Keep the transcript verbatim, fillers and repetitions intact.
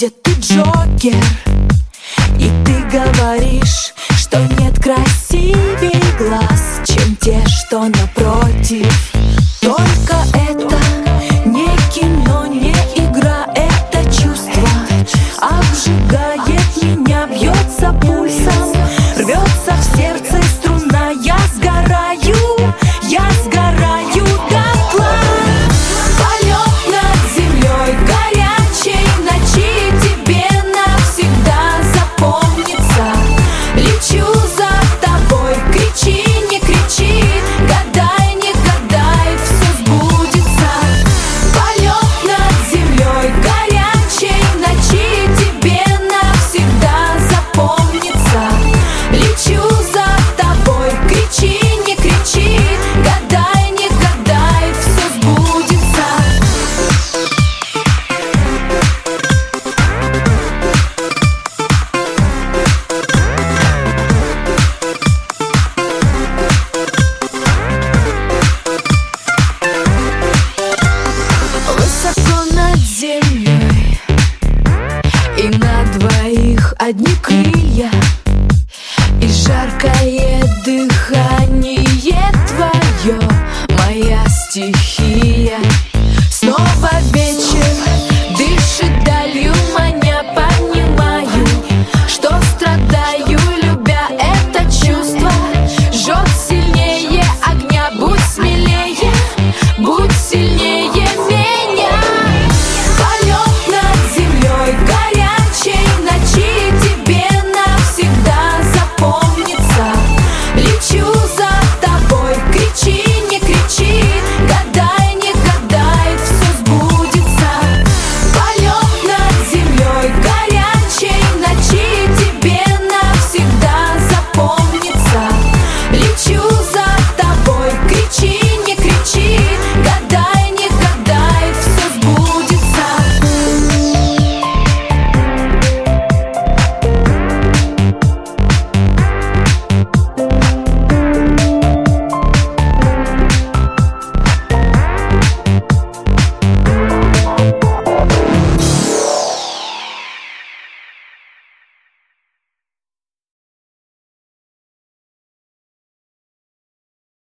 где ты Джокер. И ты говоришь, что нет красивей глаз, чем те, что напротив. Только это не кино, не игра, это чувство обжигает меня, бьется пульсом, рвется в сердце струна. Я сгораю, я сгораю дотла. Полет над землей в горячей ночи тебе навсегда запомнится. Лечу за тобой, кричи, не кричи, гадай, не гадай, все сбудется. Полет над землей в горячей ночи тебе навсегда запомнится. Лечу за тобой, кричи, не кричи, гадай, не гадай, все сбудется. Высоко над землей, и на двоих одни крылья, и жаркое дыхание твое, моя стихия. Снова вечер.